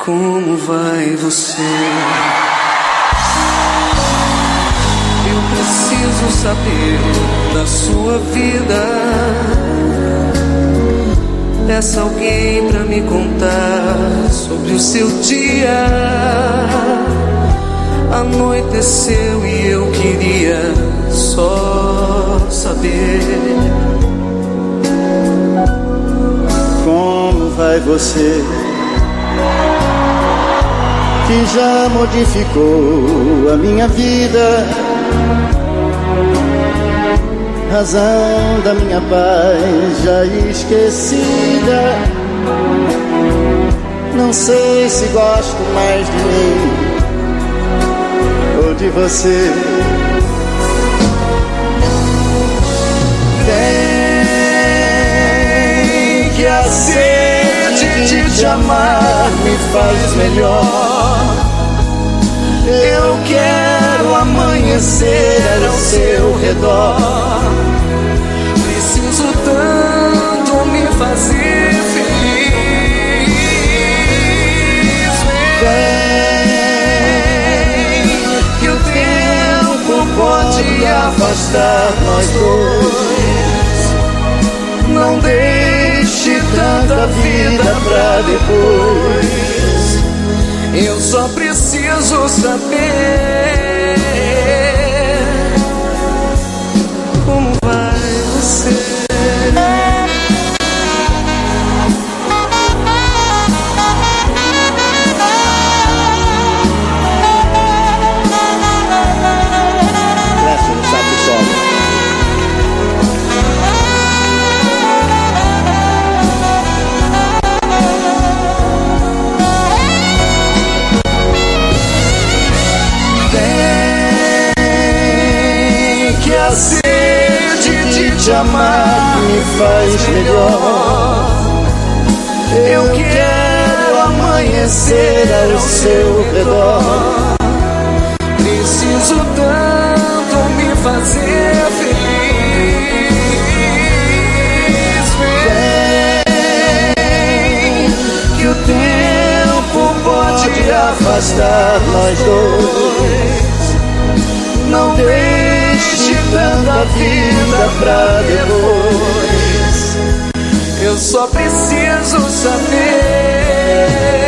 Como vai você? Eu preciso saber da sua vida. Peça alguém pra me contar sobre o seu dia. Anoiteceu e eu queria só saber. Como vai você, que já modificou a minha vida, razão da minha paz já esquecida. Não sei se gosto mais de mim ou de você. Vem que a sede de te amar me faz melhor. Eu quero amanhecer ao seu redor. Preciso tanto me fazer feliz. Vem que o tempo pode afastar nós dois. Não deixe tanta vida pra depois. Eu só preciso saber como vai você. Clécio no sax solo. A sede de te amar me faz melhor. Eu quero amanhecer ao seu redor. Preciso tanto me fazer feliz. Vem que o tempo pode afastar nós dois. Não deixe tanta vida pra depois. Eu só preciso saber